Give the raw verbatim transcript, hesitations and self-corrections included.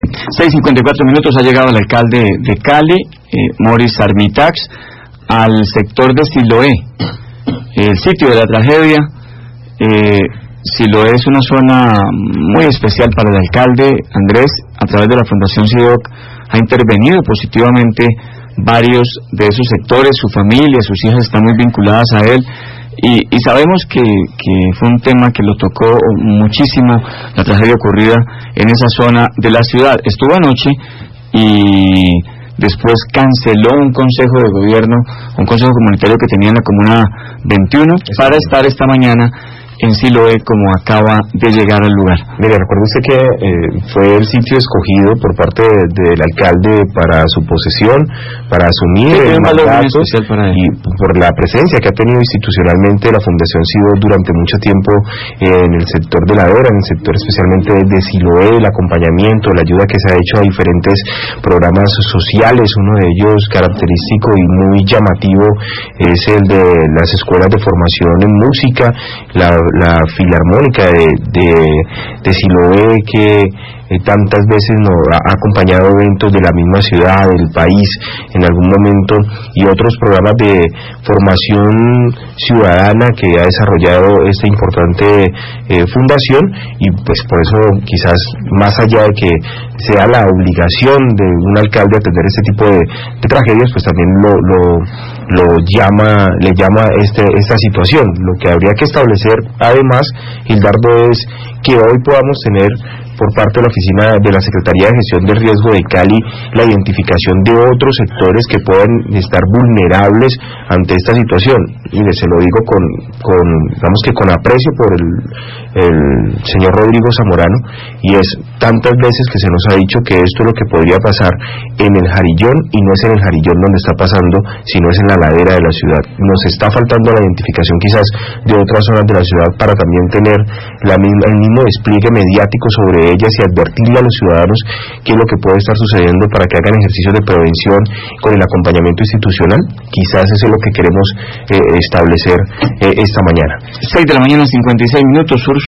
seis cincuenta y cuatro minutos ha llegado el alcalde de Cali, eh, Maurice Armitax, al sector de Siloé, el sitio de la tragedia. eh, Siloé es una zona muy especial para el alcalde. Andrés, a través de la Fundación SIDOC, ha intervenido positivamente varios de esos sectores. Su familia, sus hijas están muy vinculadas a él, y, y sabemos que, que fue un tema que lo tocó muchísimo, la tragedia ocurrida en esa zona de la ciudad. Estuvo anoche y después canceló un consejo de gobierno, un consejo comunitario que tenía en la comuna veintiuno, para estar esta mañana en Siloé, como acaba de llegar al lugar. Mire, recuerde usted que eh, fue el sitio escogido por parte de, del alcalde para su posesión, para asumir sí, el mandato, para y por la presencia que ha tenido institucionalmente la Fundación SIDOC durante mucho tiempo eh, en el sector de la Vera, en el sector especialmente de Siloé, el acompañamiento, la ayuda que se ha hecho a diferentes programas sociales. Uno de ellos característico y muy llamativo es el de las escuelas de formación en música, la la filarmónica de, de, de Siloé, que eh, tantas veces nos ha acompañado eventos de la misma ciudad, del país en algún momento, y otros programas de formación ciudadana que ha desarrollado esta importante eh, fundación. Y pues por eso, quizás más allá de que sea la obligación de un alcalde atender este tipo de, de tragedias, pues también lo, lo, lo llama, le llama este, esta situación. Lo que habría que establecer además, Gildardo, es que hoy podamos tener por parte de la oficina de la Secretaría de Gestión del Riesgo de Cali la identificación de otros sectores que puedan estar vulnerables ante esta situación. Y se lo digo con, con digamos que con aprecio por el, el señor Rodrigo Zamorano, y es tantas veces que se nos ha dicho que esto es lo que podría pasar en el Jarillón, y no es en el Jarillón donde está pasando, sino es en la ladera de la ciudad. Nos está faltando la identificación quizás de otras zonas de la ciudad para también tener la misma, el mismo despliegue mediático sobre ellas y advertirle a los ciudadanos qué es lo que puede estar sucediendo para que hagan ejercicios de prevención con el acompañamiento institucional. Quizás eso es lo que queremos eh, establecer eh, esta mañana. seis de la mañana, cincuenta y seis minutos. Sur